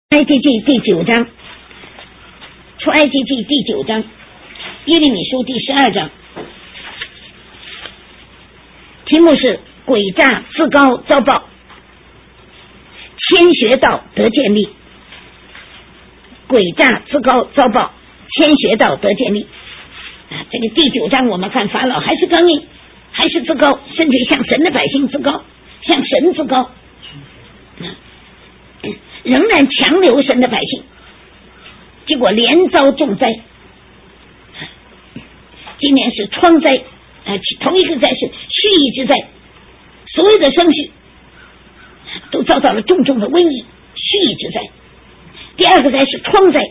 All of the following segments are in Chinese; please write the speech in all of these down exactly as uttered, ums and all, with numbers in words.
埃及记第九章，出埃及记第九章，耶利米书第十二章，题目是诡诈自高遭报，谦学道得建立。诡诈自高遭报，谦学道得建立。啊，这个第九章我们看法老还是刚硬，还是自高，甚至向神的百姓自高，向神自高。仍然强留神的百姓，结果连遭重灾。今年是疮灾，呃，同一个灾是蓄意之灾，所有的牲畜都遭到了重重的瘟疫，蓄意之灾。第二个灾是疮灾，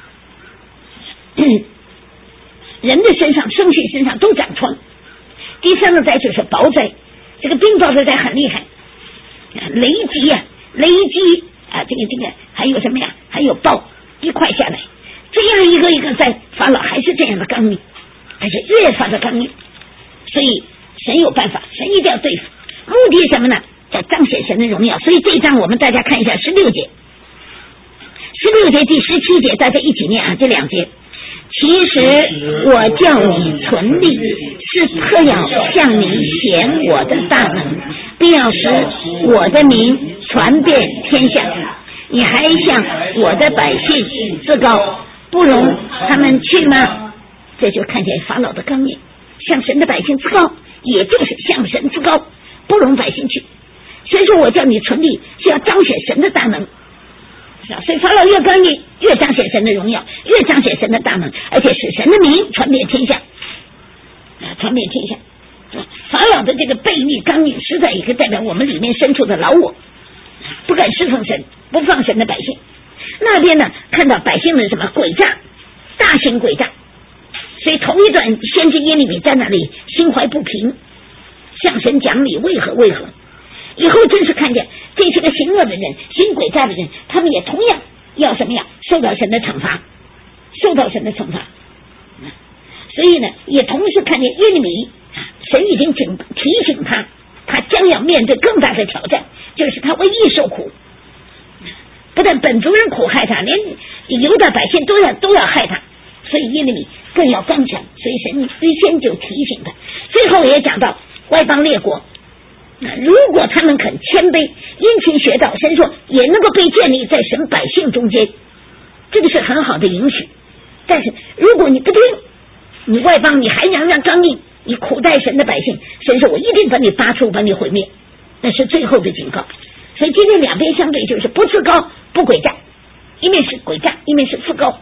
人的身上、牲畜身上都长疮。第三个灾就是雹灾，这个冰雹的灾很厉害，雷击呀、啊，雷击。啊，这个这个还有什么呀？还有暴一块下来，这样一个一个在法老还是这样的刚硬，而且越发的刚硬。所以神有办法，神一定要对付。目的什么呢？叫彰显神的荣耀。所以这一章我们大家看一下十六节，十六节第十七节，大家一起念啊，这两节。其实我叫你存立，是特要向你显我的大能，并要使我的名传遍天下。你还向我的百姓自高，不容他们去吗？这就看见法老的刚硬，向神的百姓自高，也就是向神自高，不容百姓去。所以说我叫你存立，是要彰显神的大能。所以法老越刚硬，越彰显神的荣耀，越彰显神的大能，而且使神的名传遍天下，啊，传遍天下。法老的这个悖逆刚硬，实在也可以代表我们里面深处的老我，不敢侍奉神，不放神的百姓。那边呢，看到百姓们什么诡诈，大型诡诈，所以同一段先知耶利米在那里心怀不平，向神讲理，为何为何？以后真是看见这些个行恶的人、行诡诈的人，他们也同样要什么呀？受到神的惩罚，受到神的惩罚。所以呢，也同时看见耶利米，神已经警提醒他，他将要面对更大的挑战，就是他为义受苦。不但本族人苦害他，连犹大百姓都要都要害他，所以耶利米更要刚强。所以神预先就提醒他。最后也讲到外邦列国。如果他们肯谦卑殷勤学道，神说也能够被建立在神百姓中间，这个是很好的允许。但是如果你不听，你外邦你还仍然刚硬，你苦待神的百姓，神说我一定把你拔出，把你毁灭，那是最后的警告。所以今天两边相对，就是不自高不诡诈，一面是诡诈，一面是自高。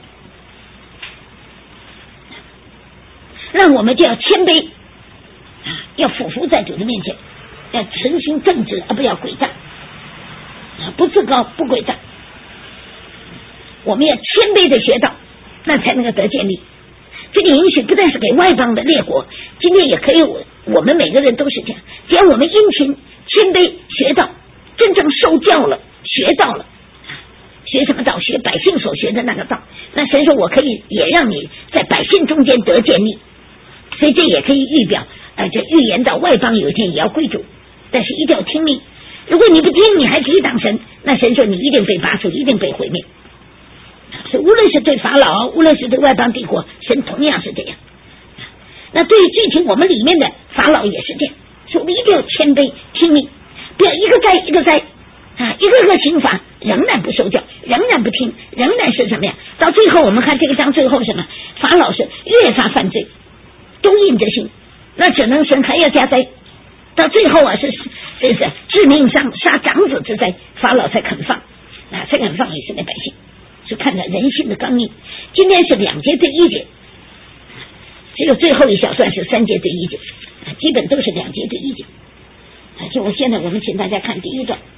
那我们就要谦卑，要俯伏在主的面前，要存心正直，而不要诡诈，不自高不诡诈。我们要谦卑的学道，那才能够得建立。这个允许不但是给外邦的列国，今天也可以我我们每个人都是这样。只要我们殷勤谦卑学道，真正受教了，学到了，学什么道？学百姓所学的那个道。那神说我可以也让你在百姓中间得建立，所以这也可以预表，而且预言到外邦有一天也要归主。但是一定要听命，如果你不听，你还抵挡神，那神说你一定被拔出，一定被毁灭。所以无论是对法老，无论是对外邦帝国，神同样是这样。那对于具体我们里面的法老也是这样，所以我们一定要谦卑听命，不要一个灾一个灾啊，一个个刑罚，仍然不受教，仍然不听，仍然是什么呀？到最后我们看这个章最后什么？法老是越发犯罪，都硬着心，那只能神还要加灾。到最后啊，是这是致命伤，杀长子之灾，法老才肯放啊，才肯放以色列百姓，是看到人性的刚硬。今天是两节对一节，只有最后一小段是三节对一节，啊，基本都是两节对一节。啊，就我现在我们请大家看第一段，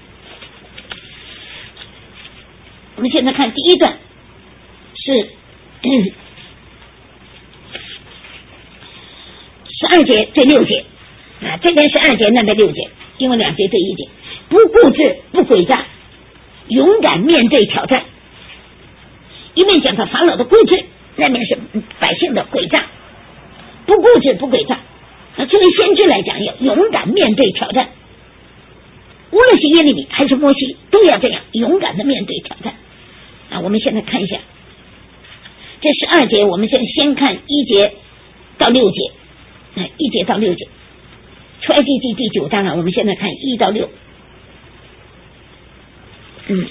我们现在看第一段是十二节对六节。啊，这边是二节，那边六节，因为两节对一节。不固执，不诡诈，勇敢面对挑战。一面讲到法老的固执，那边是百姓的诡诈。不固执，不诡诈。那作为先知来讲，要勇敢面对挑战。无论是耶利米还是摩西，都要这样勇敢的面对挑战。 啊，我们现在看一下这十二节，我们先先看一节到六节，啊，一节到六节。出埃及记第九章啊，我们现在看一到六。嗯，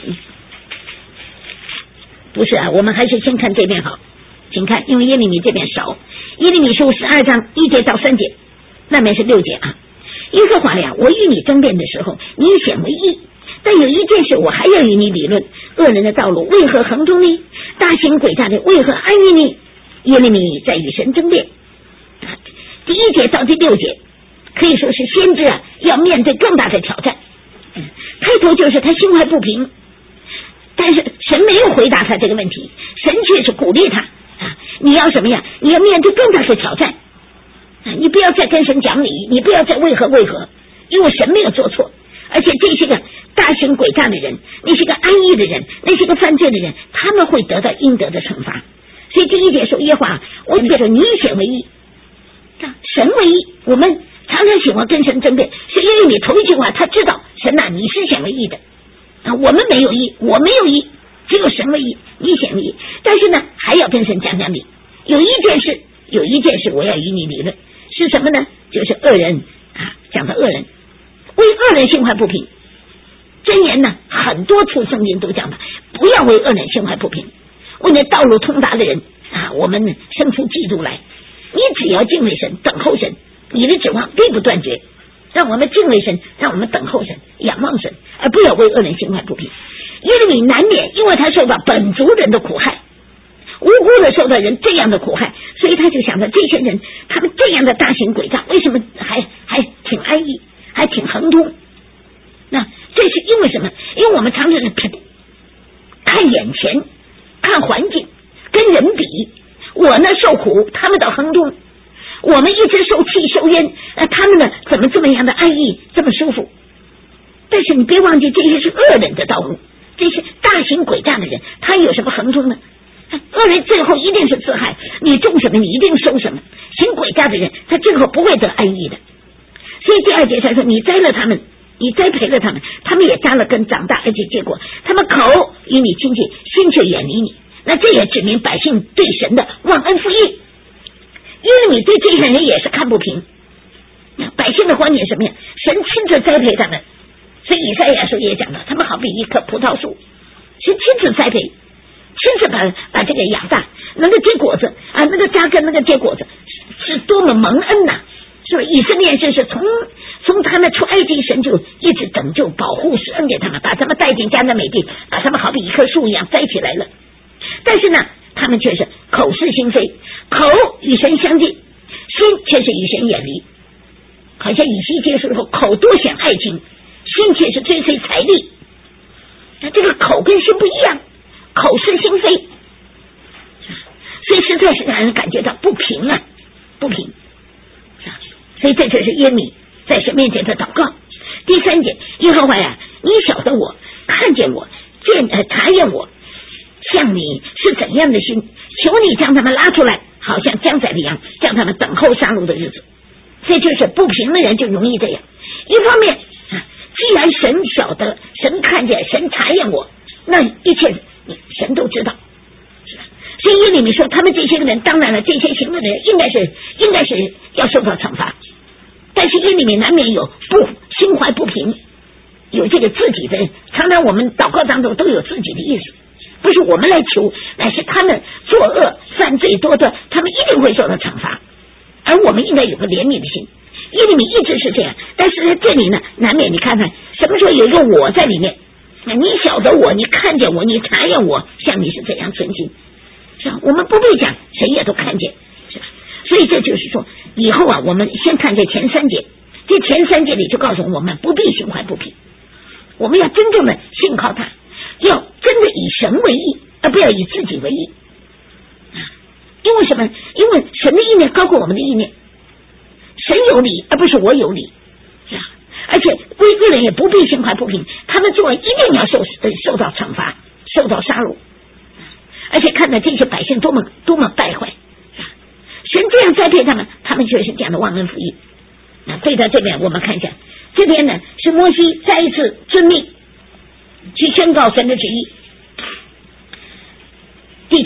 不是啊，我们还是先看这边好，请看，因为耶利米这边少。耶利米书十二章一节到三节，那边是六节啊。耶和华呀，我与你争辩的时候，你显为义，但有一件事我还要与你理论：恶人的道路为何横中呢？大行诡诈的为何安逸呢？耶利米在与神争辩。第一节到第六节可以说是先知啊要面对更大的挑战。开头就是他心怀不平，但是神没有回答他这个问题，神却是鼓励他啊，你要什么呀？你要面对更大的挑战啊！你不要再跟神讲理，你不要再为何为何，因为神没有做错，而且这些个大行诡诈的人，那些个安逸的人，那些个犯罪的人，他们会得到应得的惩罚。所以第一节说耶和华，我们说你显为义，神为义，我们常常喜欢跟神争辩，是因为你头一句话他知道神啊，你是显为义的啊，我们没有义，我没有义，只有神为义，你显为义。但是呢，还要跟神讲讲理。有一件事，有一件事我要与你理论，是什么呢？就是恶人啊，讲的恶人为恶人心怀不平。箴言呢，很多处圣经都讲的，不要为恶人心怀不平。为那道路通达的人啊，我们生出嫉妒来。你只要敬畏神，等候神，你的指望并不断绝。让我们敬畏神，让我们等候神，仰望神，而不要为恶人心怀不平。耶利米难免，因为他受到本族人的苦害，无辜的受到人这样的苦害，所以他就想着这些人他们这样的大行诡诈，为什么还还挺安逸，还挺亨通？那这是因为什么？因为我们常常是看眼前，看环境，跟人比。我呢受苦，他们倒亨通；我们一直受气受冤，呃，他们呢怎么这么样的安逸，这么舒服？但是你别忘记，这些是恶人的道路，这些大行诡诈的人，他有什么亨通呢？恶人最后一定是自害，你种什么，你一定收什么。行诡诈的人，他最后不会得安逸的。所以第二节才说，你栽了他们，你栽培了他们，他们也扎了根长大，而且结果他们口与你亲近，心却远离你。那这也指明百姓对神的忘恩负义。因为你对这些人也是看不平，百姓的观点什么呀？神亲自栽培他们，所以以赛亚书也讲了，他们好比一棵葡萄树，神亲自栽培，亲自把把这个养大，能够结果子啊，那个扎根，那个结果子，是多么蒙恩呐、啊！是吧？以色列人是从从他们出埃及，神就一直拯救、保护、施恩给他们，把他们带进迦南美地，把他们好比一棵树一样栽起来了。但是呢，他们却是口是心非，口与神相近，心却是与神远离。好像以西结书说，口多想爱情，心却是追随财力。那这个口跟心不一样，口是心非，所以实在是让人感觉到不平啊，不平。所以这就是耶米在神面前的祷告。第三节，耶和华呀，你晓得我，看见我，见呃查验我，像你是怎样的心，求你将他们拉出来，好像将宰的羊，将他们等候杀戮的日子。这就是不平的人就容易这样。一方面啊，既然神晓得，神看见，神查验我，那一切神都知道。所以耶利米说，他们这些个人，当然了，这些行为的人应该是应该是要受到惩罚。但是耶利米难免有不心怀不平，有这个自己的，常常我们祷告当中都有自己的意思，不是我们来求，乃是他们作恶犯罪多的，他们一定会受到惩罚，而我们应该有个怜悯的心。耶利米一直是这样，但是在这里呢，难免你看看什么时候有一个我在里面，你晓得我，你看见我，你查验我，像你是怎样存心，是吧？我们不必讲，谁也都看见，是吧？所以这就是说，以后啊，我们先看这前三节，这前三节里就告诉我们，不必心怀不平，我们要真正的信靠他，要真的以神为义，而不要以自己为义。因为什么？因为神的意念高过我们的意念，神有理，而不是我有理，是吧？而且归罪人也不必心怀不平，他们做一定要受受到惩罚，受到杀戮。而且看到这些百姓多么多么败坏，神这样栽培他们，他们却是这样的忘恩负义。那对到这边，我们看一下，这边呢是摩西再一次遵命去宣告神的旨意。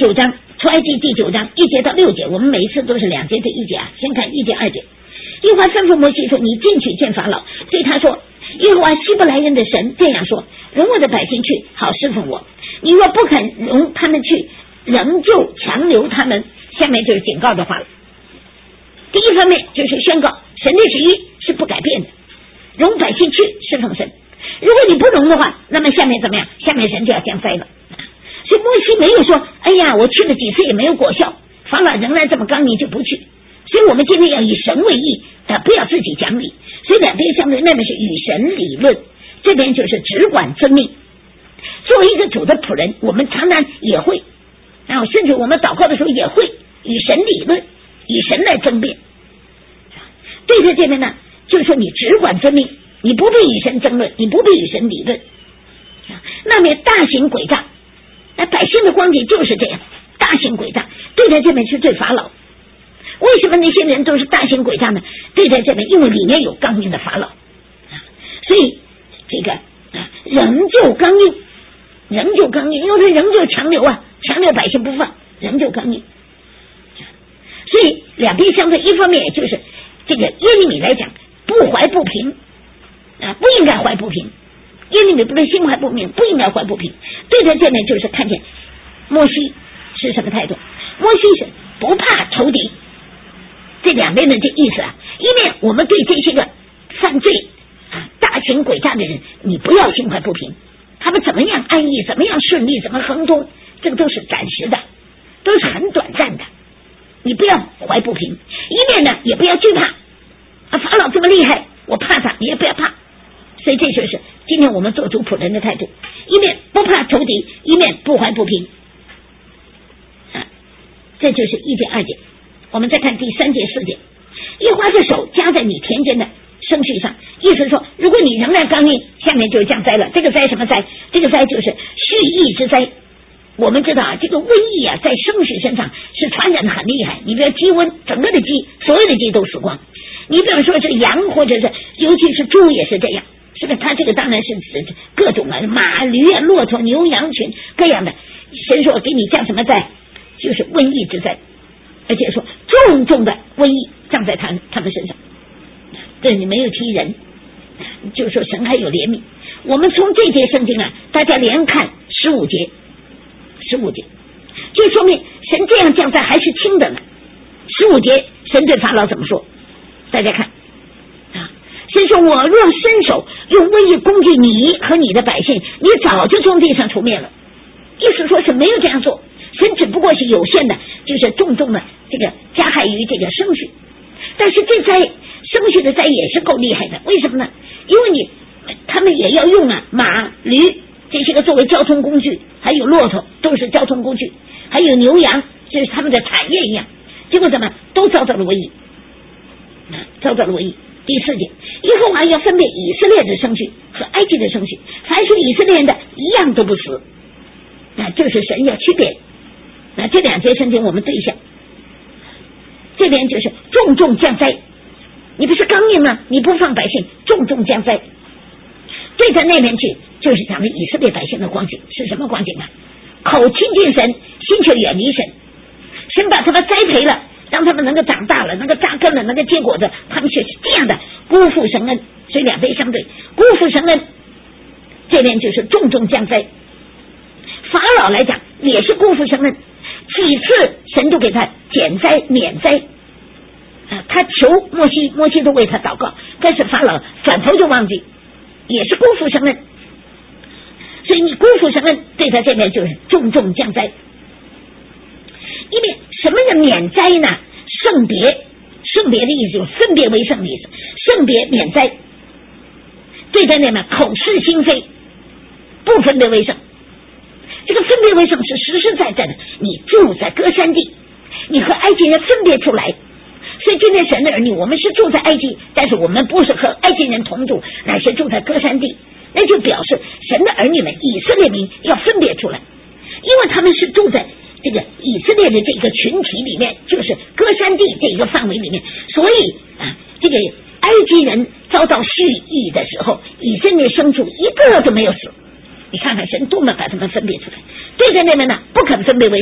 九章，出埃及第九章一节到六节，我们每一次都是两节对一节啊，先看一节二节。耶和华吩咐摩西说，你进去见法老，对他说，耶和华希伯来人的神这样说，容我的百姓去，好侍奉我。你若不肯容他们去，仍旧强留他们。下面就是警告的话了。第一方面就是宣告神的旨意是不改变的，容百姓去侍奉神。如果你不容的话，那么下面怎么样？下面神就要降灾了。所以摩西没有说，哎呀，我去了几次也没有果效，法老仍然这么刚硬就不去。所以我们今天要以神为义，啊，不要自己讲理。所以两边相对，那边是与神理论，这边就是只管遵命。作为一个主的仆人，我们常常也会，然后甚至我们祷告的时候也会与神理论，与神来争辩。对着这边呢，就是说你只管遵命，你不必与神争论，你不必与神理论。那边大行诡诈，那百姓的光景就是这样，大行诡诈。对着这边是对法老。为什么那些人都是大行诡诈呢？对待这边，因为里面有刚硬的法老，所以这个啊，仍旧刚硬，仍旧刚硬，因为他仍旧强留啊，强留百姓不放，仍旧刚硬。所以两边相对，一方面也就是这个耶利米来讲，不怀不平啊，不应该怀不平。耶利米不是心怀不平，不应该怀不平。对待这边就是看见摩西是什么态度，摩西是不怕仇敌。这两边的这意思啊，一面我们对这些个犯罪啊、大行诡诈的人，你不要心怀不平，他们怎么样安逸，怎么样顺利，怎么亨通，这个都是暂时的，都是很短暂的，你不要怀不平。一面呢，也不要惧怕啊，法老这么厉害，我怕他，你也不要怕。所以这就是今天我们做主仆人的态度，一面不怕仇敌，一面不怀不平啊，这就是一节二节。我们再看第三节四节，耶和华的手加在你田间的生畜上，意思说，如果你仍然刚硬，下面就是降灾了。这个灾什么灾？这个灾就是蓄意之灾。我们知道啊，这个瘟疫啊，在生畜身上是传染的很厉害。你比如鸡瘟，整个的鸡，所有的鸡都死光。你比方说是羊，或者是尤其是猪也是这样，是不是？它这个当然是指各种啊，马、驴啊、骆驼、牛、羊群各样的。神说给你降什么灾？就是瘟疫之灾。而且说重重的瘟疫降在他他们身上，这你没有提人，就是说神还有怜悯。我们从这节圣经啊，大家连看十五节，十五节就说明神这样降灾还是轻的呢。十五节神对法老怎么说？大家看啊，神说我若伸手用瘟疫攻击你和你的百姓，你早就从地上除灭了。意思说是没有这样做，神只不过是有限的，就是重重的这个加害于这个生畜。但是这灾生畜的灾也是够厉害的，为什么呢？因为你他们也要用啊马、驴这些个作为交通工具，还有骆驼都是交通工具，还有牛羊，就是他们的产业一样。结果怎么都遭到了瘟疫，遭到了瘟疫。第四节，耶和华要分别以色列的生畜和埃及的生畜，凡属以色列人的一样都不死。那就是神要区别。那这两节圣经我们对一下，这边就是重重降灾，你不是刚硬吗？你不放百姓，重重降灾。对着那边去，就是咱们以色列百姓的光景是什么光景啊？口亲近神，心却远离神。神把他们栽培了，让他们能够长大了，能够扎根了，能够结果子，他们却是这样的辜负神恩。所以两边相对，辜负神恩，这边就是重重降灾。法老来讲也是辜负神恩，几次神都给他减灾免灾啊，他求摩西，摩西都为他祷告，但是法老转头就忘记，也是辜负神恩。所以你辜负神恩，对他这边就是重重降灾。因为什么叫免灾呢？圣别，圣别的意思就是分别为圣的意思，圣别免灾。对他那边口是心非，不分别为圣。这个分别为圣是实实在在的，你住在歌山地，你和埃及人分别出来。所以今天神的儿女，我们是住在埃及，但是我们不是和埃及人同住，乃是住在歌山地。那就表示神的儿女们，以色列民要分别出来，因为他们是住在这个以色列的这个群体里面，就是歌山地这一个范围里面。所以啊，这个埃及人遭到蓄意的时候，以色列牲畜一个都没有死。你看看神多么把他们分别出来。对着那边呢，不肯分别为圣，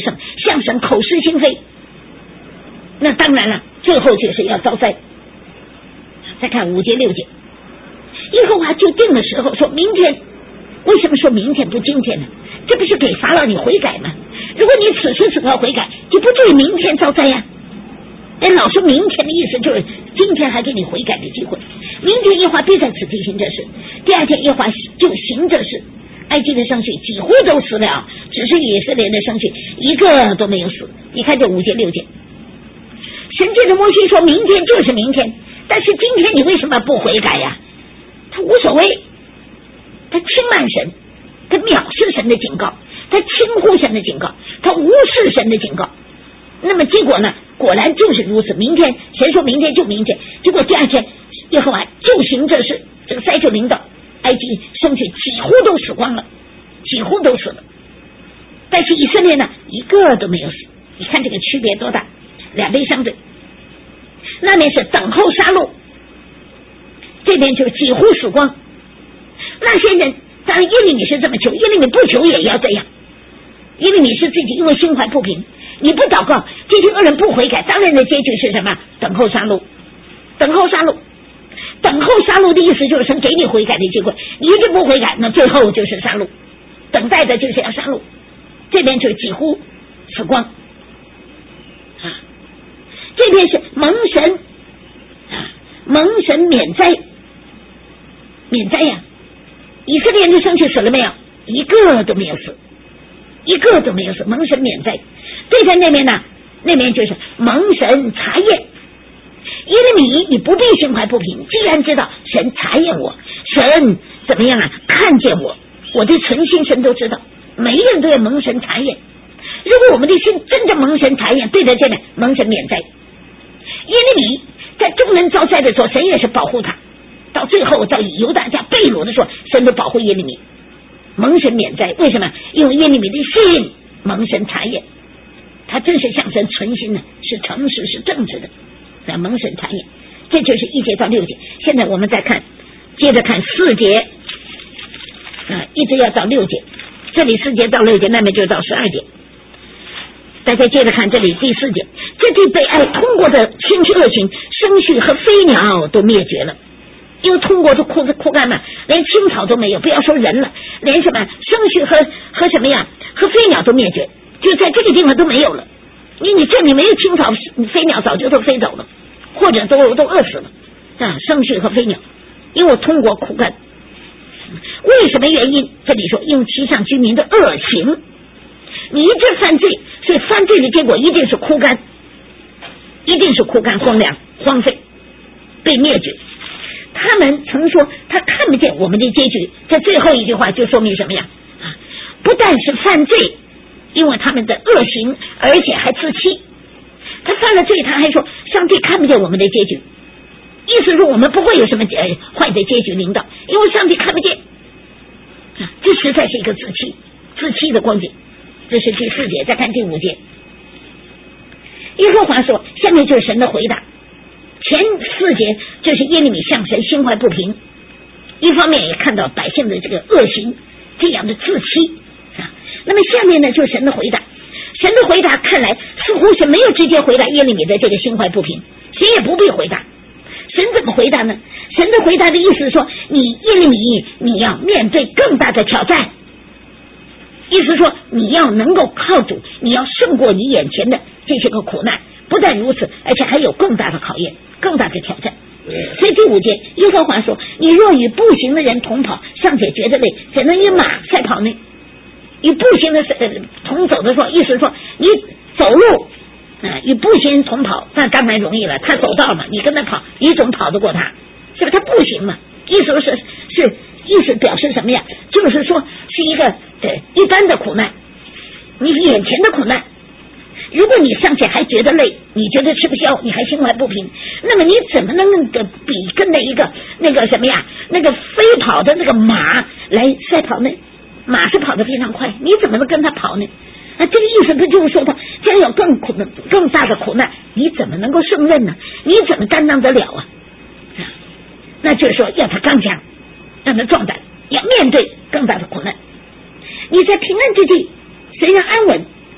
向神口是心非，那当然了，最后就是要遭灾。再看五节六节，耶和华就定的时候说明天，为什么说明天不今天呢？这不是给法老你悔改吗？如果你此时此刻悔改，就不至于明天遭灾呀。哎，老说明天的意思就是今天还给你悔改的机会，明天耶和华必在此地行这事，第二天耶和华就行这事。埃及的牲畜几乎都死了，只是以色列的牲畜一个都没有死。你看这五节六节，神借着摩西说明天就是明天，但是今天你为什么不悔改呀？他无所谓，他轻慢神，他藐视神的警告，他轻忽神的警告，他无视神的警告。那么结果呢？果然就是如此。明天谁说明天就明天？结果第二天耶和华就行这事，这个灾就临到埃及牲畜几乎都死光了，几乎都死了。但是以色列呢，一个都没有死。你看这个区别多大，两边相对。那边是等候杀戮，这边就几乎死光。那些人当然耶利米是这么求，耶利米不求也要这样。耶利米是自己因为心怀不平，你不祷告，这些恶人不悔改，当然的结局是什么？等候杀戮，等候杀戮。等候杀戮的意思就是神给你悔改的机会，你一直不悔改，那最后就是杀戮，等待的就是要杀戮。这边就几乎死光啊，这边是蒙神啊，蒙神免灾，免灾呀！以色列人的牲畜死了没有？一个都没有死，一个都没有死，蒙神免灾。对在那边呢，那边就是蒙神查验。耶利米，你不必心怀不平，既然知道神查验我，神怎么样啊？看见我，我的存心神都知道，每一个人都要蒙神查验。如果我们的心真正蒙神查验，对在这里蒙神免灾。耶利米在众人遭灾的时候，神也是保护他，到最后到犹大家被掳的时候，神都保护耶利米，蒙神免灾。为什么？因为耶利米的心蒙神查验，他真是向神存心的，是诚实是正直的，在蒙神查验。这就是一节到六节。现在我们再看，接着看四节啊，一直要到六节，这里四节到六节，那边就到十二节。大家接着看这里第四节，这地被爱通过的千奇恶行，牲畜和飞鸟都灭绝了，因为通过都枯枯干嘛，连青草都没有，不要说人了，连什么牲畜和和什么呀，和飞鸟都灭绝，就在这个地方都没有了。因为你这里没有青草，飞鸟早就都飞走了，或者都都饿死了啊，牲畜和飞鸟，因为我通过枯干。为什么原因？这里说用其上居民的恶行，你一直犯罪，所以犯罪的结果一定是枯干，一定是枯干荒凉荒废被灭绝。他们曾说他看不见我们的结局，这最后一句话就说明什么呀？啊，不但是犯罪，因为他们的恶行，而且还自欺。他犯了罪，他还说上帝看不见我们的结局，意思说我们不会有什么坏的结局领导，因为上帝看不见啊，这实在是一个自欺自欺的光景。这是第四节。再看第五节，耶和华说，下面就是神的回答。前四节就是耶利米向神心怀不平，一方面也看到百姓的这个恶行，这样的自欺啊。那么下面呢，就是神的回答。神的回答看来似乎是没有直接回答耶利米的这个心怀不平，谁也不必回答。神怎么回答呢？神的回答的意思是说，你耶利米你要面对更大的挑战，意思说你要能够靠主，你要胜过你眼前的这些个苦难。不但如此，而且还有更大的考验，更大的挑战。所以第五节耶和华说，你若与步行的人同跑，尚且觉得累，怎能与马赛跑呢？与步行的同走的时候，意思说你走路啊，与步行人同跑，那当然容易了，他走道嘛，你跟他跑，你总跑得过他，是不是？他步行嘛，意思是是意思表示什么呀？就是说是一个对一般的苦难，你眼前的苦难。如果你尚且还觉得累，你觉得吃不消，你还心怀不平，那么你怎么能够比跟那一个那个什么呀，那个飞跑的那个马来赛跑呢？马是跑得非常快，你怎么能跟他跑呢？啊，这个意思不就是说他将有更苦难、更大的苦难，你怎么能够胜任呢？你怎么担当得了啊？啊，那就是说要他刚强，让他壮胆，要面对更大的苦难。你在平安之地虽然安稳，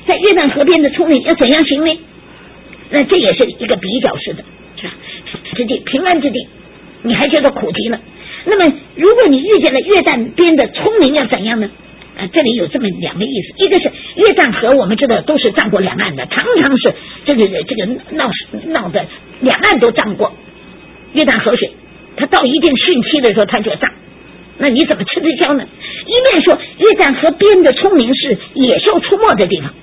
在约旦河边的聪明要怎样行呢？那这也是一个比较式的，是吧？之地平安之地，你还觉得苦极了。那么如果你遇见了约旦边的聪明要怎样呢？啊，这里有这么两个意思，一个是约旦河，我们知道都是涨过两岸的，常常是这个这个闹闹的两岸都涨过。约旦河水，它到一定汛期的时候，它就涨。那你怎么吃得消呢？一面说约旦河边的聪明是野兽出没的地方，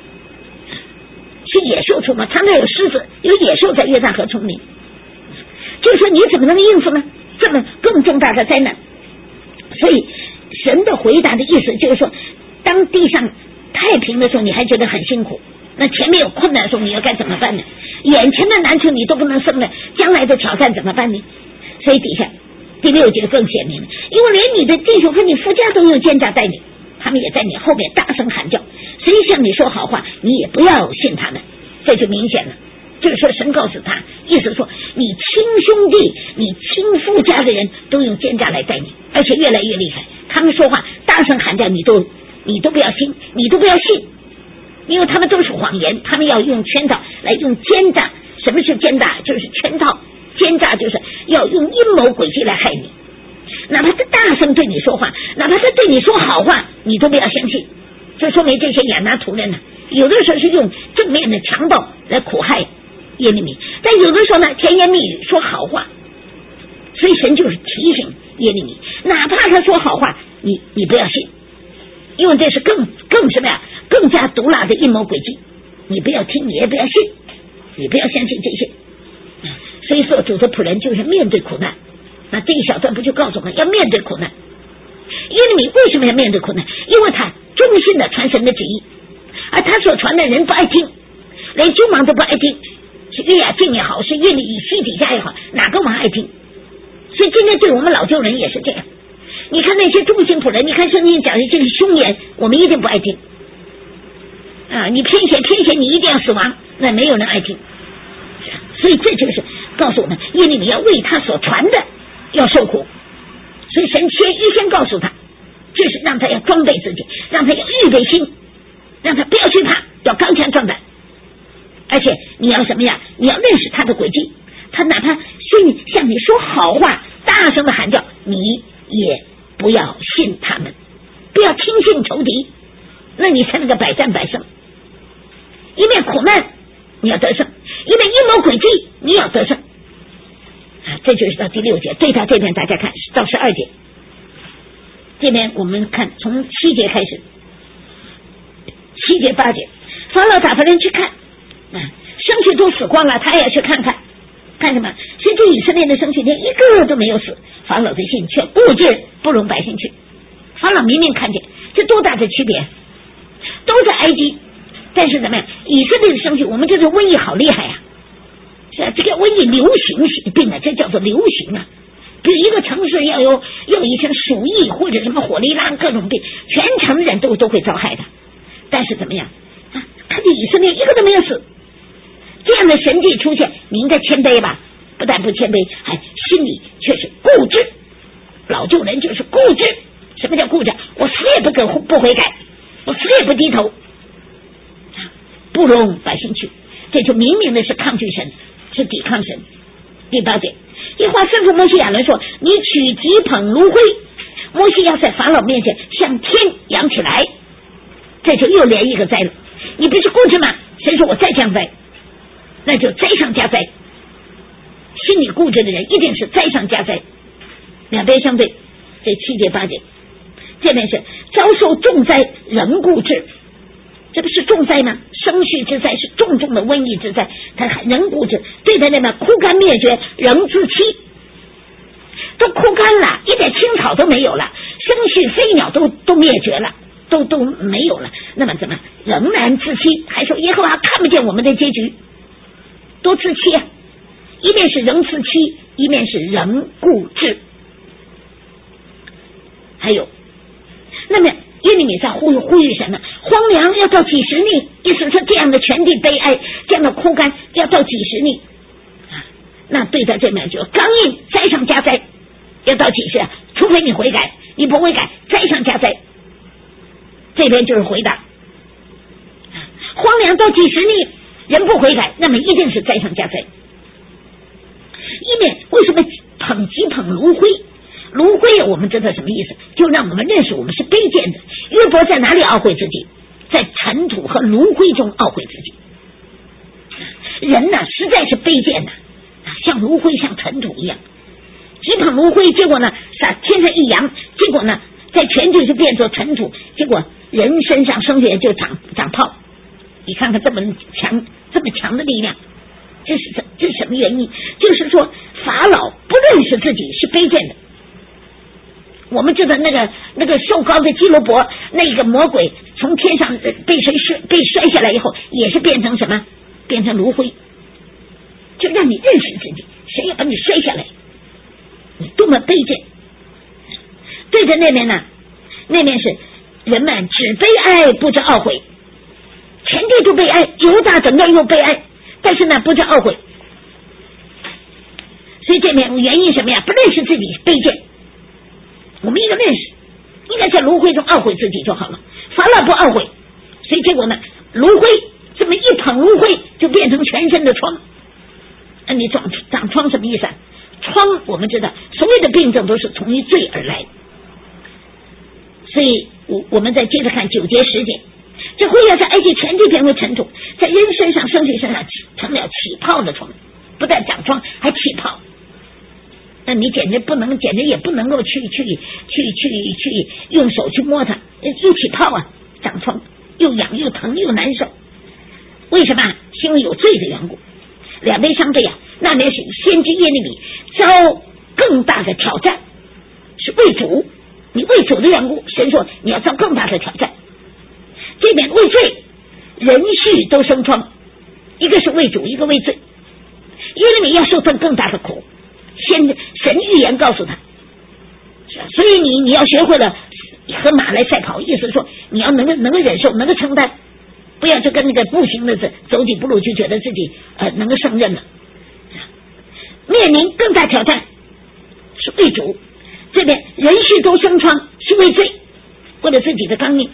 是野兽出没，常常有狮子，有野兽在约旦河聪明。就是说你怎么能应付呢？这么更重大的灾难。所以神的回答的意思就是说，当地上太平的时候你还觉得很辛苦，那前面有困难的时候你要该怎么办呢？眼前的难处你都不能胜了，将来的挑战怎么办呢？所以底下第六节更显明了，因为连你的弟兄和你夫家都有奸诈待你，他们也在你后面大声喊叫，谁向你说好话你也不要信他们。这就明显了，就是说神告诉他，意思说你亲兄弟你亲夫家的人都用奸诈来待你，而且越来越厉害，他们说话大声喊叫，你都你都不要信，你都不要信，因为他们都是谎言，他们要用圈套来用奸诈。什么是奸诈？就是圈套，奸诈就是要用阴谋诡计来害你。哪怕他大声对你说话，哪怕他对你说好话，你都不要相信。这说明这些亚拿突人呢，有的时候是用正面的强暴来苦害耶利米，但有的时候呢甜言蜜语说好话。所以神就是提醒耶利米，哪怕他说好话，你你不要信，因为这是更更什么呀？更加毒辣的阴谋诡计，你不要听，你也不要信，你不要相信这些。所以说主的仆人就是面对苦难，那这一小段不就告诉我们要面对苦难？耶利米为什么要面对苦难？因为他忠心的传神的旨意，而他所传的人不爱听，连君王都不爱听，是约雅敬也好，是耶利以西底家也好，哪个王爱听？所以今天对我们老旧人也是这样，你看那些忠心仆人，你看圣经讲的这个凶言，我们一定不爱听啊！你偏写偏写，你一定要死亡，那没有人爱听。所以这就是告诉我们，耶利米要为他所传的要受苦。所以神先预先告诉他，就是让他要装备自己，让他要预备心，让他不要惧怕，要刚强壮胆。而且你要什么呀？你要认识他的诡计，他哪怕心里向你说好话，大声的喊叫，你也不要信他们，不要听信仇敌，那你才能够百战百胜。一面苦难你要得胜，一面阴谋诡计你要得胜啊！这就是到第六节。对照这边大家看到十二节，这边我们看从七节开始，七节八节，法老打发人去看啊，牲畜都死光了，他也要去看看，看什么？甚至以色列的牲畜连一个都没有死，法老的心却固执不容百姓去。法老明明看见，这多大的区别？都在埃及，但是怎么样？以色列的牲畜，我们这个瘟疫好厉害呀、啊！是啊，这个瘟疫流行病啊，这叫做流行啊。比如一个城市要有要一些鼠疫或者什么火力拉各种病，全城人都都会遭害的。但是怎么样啊？看见以色列一个都没有死，这样的神迹出现，你应该谦卑吧？不但不谦卑，还心里却是固执。老旧人就是固执。什么叫固执？我死也不跟不悔改，我死也不低头，不容百姓去。这就明明的是抗拒神，是抵抗神。第八节，耶和华吩咐摩西亚伦说：“你取几捧炉灰，摩西要在法老面前向天扬起来。”这就又连一个灾了。你不是固执吗？谁说我再降灾？那就灾上加灾。心里固执的人一定是灾上加灾。两边相对，这七节八节，这边是遭受重灾仍固执，这不是重灾吗？生畜之灾是重重的瘟疫之灾，他还仍固执，对他那边枯干灭绝仍自欺，都枯干了，一点青草都没有了，生畜飞鸟都都灭绝了，都都没有了，那么怎么仍然自欺？还说耶和华看不见我们的结局，多自欺啊！一面是仍自欺，一面是仍固执。还有，那么耶利米在呼吁呼吁神呢？荒凉要到几十年，意思说这样的全地悲哀，这样的枯干要到几十年啊？那对待这面就刚硬，灾上加灾，要到几十？除非你悔改，你不悔改，灾上加灾。这边就是回答啊， 样到几十年人不悔改，那么一定是灾上加灾。一面为什么捧鸡捧炉灰？炉灰我们知道什么意思，就让我们认识我们是卑贱的。约伯在哪里懊悔自己？在尘土和炉灰中懊悔自己。人呢实在是卑贱的，像炉灰像尘土一样，鸡捧炉灰，结果呢撒天上一扬，结果呢在全地就变作尘土，结果人身上生血就长长泡。你看看这么强这么强的力量，这是这这是什么原因？就是说法老不认识自己是卑贱的。我们知道那个那个瘦高的基罗伯，那个魔鬼从天上被谁摔被摔下来以后，也是变成什么？变成炉灰，就让你认识自己。谁要把你摔下来，你多么卑贱！对着那边呢，那边是人们只悲哀不知懊悔，全地都悲哀，犹大整个又悲哀，但是呢不知懊悔。所以这边原因什么呀？不认识自己卑贱。我们应该认识，应该在炉灰中懊悔自己就好了。法老不懊悔，所以结果呢，炉灰这么一捧炉灰就变成全身的疮。那你长长疮什么意思啊？疮我们知道，所有的病症都是从于罪而来。所以我我们再接着看九节十节，这灰要在埃及全地变为尘土，在人身上牲畜身上成了起泡的疮，不但长疮还起泡。那你简直不能，简直也不能够去去去去去用手去摸它，又起泡啊，长疮，又痒又疼又难受。为什么？因为有罪的缘故。两边相对啊，那边是先知耶利米遭更大的挑战，是为主，你为主的缘故，神说你要遭更大的挑战。这边为罪，人畜都生疮，一个是为主，一个为罪。耶利米要受更更大的苦。先神预言告诉他，所以你你要学会了和马来赛跑，意思说你要能够能够忍受，能够承担，不要就跟那个步行的走几步路就觉得自己呃能够胜任了。面临更大挑战是为主，这边人畜都生疮是为罪，为了自己的刚硬。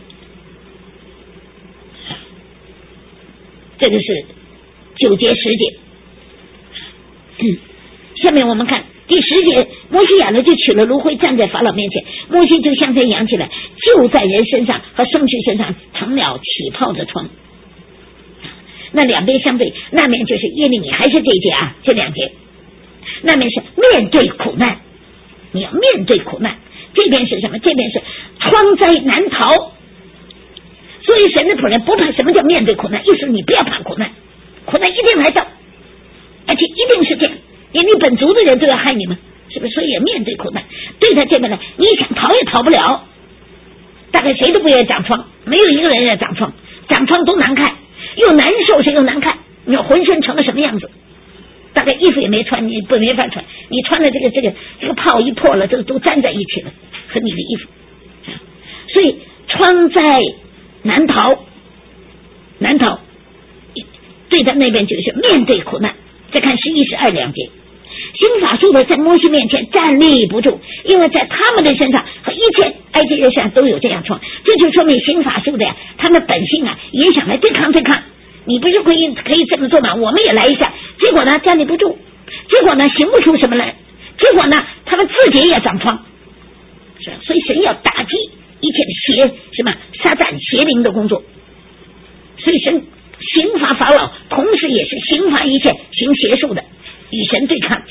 这个是九节十节。嗯下面我们看第十节，摩西亚呢就取了炉灰站在法老面前，摩西就向天扬起来，就在人身上和牲畜身上成了起泡的疮。那两边相对，那边就是耶利米，还是这一节啊，这两节，那边是面对苦难，你要面对苦难，这边是什么？这边是疮灾难逃。所以神的仆人不怕什么叫面对苦难，意思你不要怕苦难，苦难一定来到，而且一定是这样，连你本族的人都要害你们，是不是？所以要面对苦难。对他这边呢，你想逃也逃不了，大概谁都不愿意长疮，没有一个人要长疮，长疮都难看，又难受是又难看，你浑身成了什么样子？大概衣服也没穿，你不没法穿，你穿的这个这个这个泡一破了，这个都粘在一起了，和你的衣服。所以疮灾难逃，难逃。对他那边就是面对苦难。再看十一十二两节，行法术的在摩西面前站立不住，因为在他们的身上和一切埃及人身上都有这样疮，这就说明行法术的呀，他们本性啊也想来对抗对抗。你不是可以可以这么做吗？我们也来一下，结果呢站立不住，结果呢行不出什么来，结果呢他们自己也长疮，是所以神要打击一切的邪什么撒旦邪灵的工作，所以神刑罚法老，同时也是刑罚一切行邪术的，与神对抗。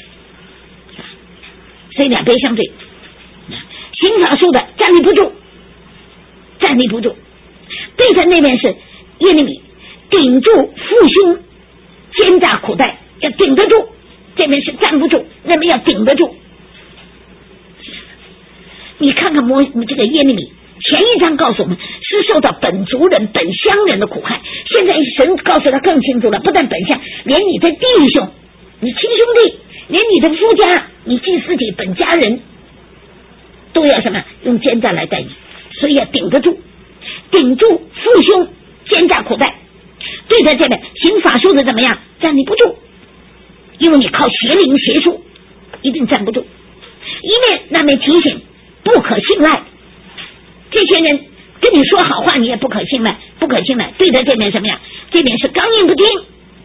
所以两边相对，行法术的站立不住，站立不住。对他那边是耶利米顶住父兄奸诈苦待，要顶得住，这边是站不住，那边要顶得住。你看看摩这个耶利米前一章告诉我们是受到本族人本乡人的苦害，现在神告诉他更清楚了，不但本乡，连你的弟兄你亲兄弟，连你的夫家你祭司己本家人都要什么用奸诈来待你，所以要顶得住，顶住父兄奸诈苦待。对他这边行法术的怎么样？站立不住，因为你靠邪灵邪术一定站不住。一面那面提醒不可信赖，这些人跟你说好话你也不可信赖，不可信赖。对他这边什么样？ 这边是刚硬不听。